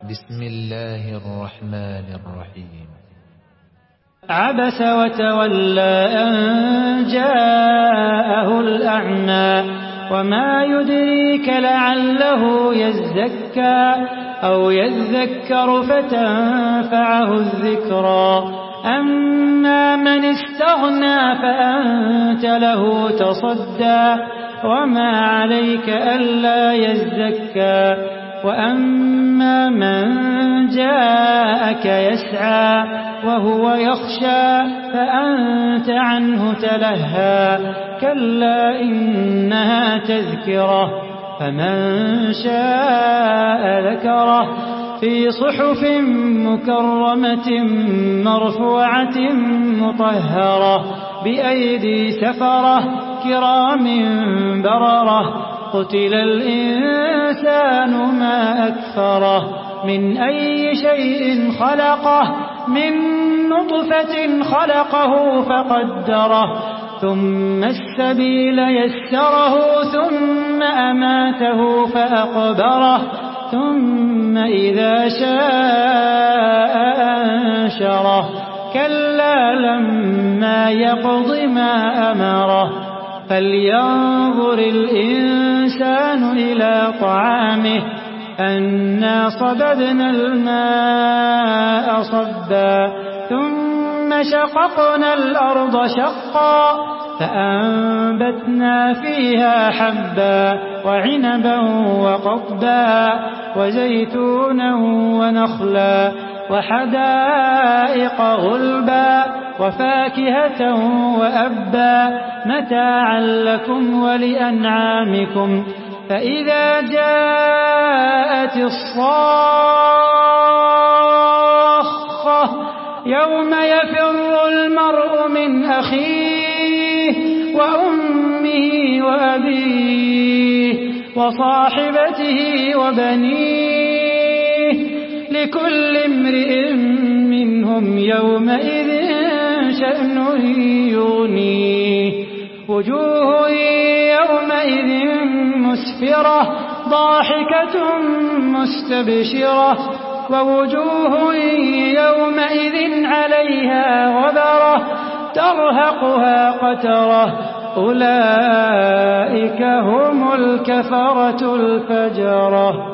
بسم الله الرحمن الرحيم. عبس وتولى أن جاءه الأعمى وما يدريك لعله يزكى أو يذكر فتنفعه الذكرى أما من استغنى فأنت له تصدى وما عليك ألا يزكى وأما من جاءك يسعى وهو يخشى فأنت عنه تلهى كلا إنها تذكرة فمن شاء ذكره في صحف مكرمة مرفوعة مطهرة بأيدي سفرة كرام بررة قتل الإنسان ما أكفره من أي شيء خلقه من نطفة خلقه فقدره ثم السبيل يسره ثم أماته فأقبره ثم إذا شاء أنشره كلا لما يقض ما أمره فلينظر الإنسان إلى طعامه أنا صببنا الماء صبا ثم شققنا الأرض شقا فأنبتنا فيها حبا وعنبا وقضبا وزيتونا ونخلا وحدائق غلبا وفاكهة وأبا متاعا لكم ولأنعامكم فإذا جاءت الصاخة يوم يفر المرء من أخيه وأمه وأبيه وصاحبته وبنيه لكل امرئ منهم يومئذ شأن يغنيه وجوه يومئذ مسفرة ضاحكة مستبشرة ووجوه يومئذ عليها غبرة ترهقها قترة أولئك هم الكفرة الفجرة.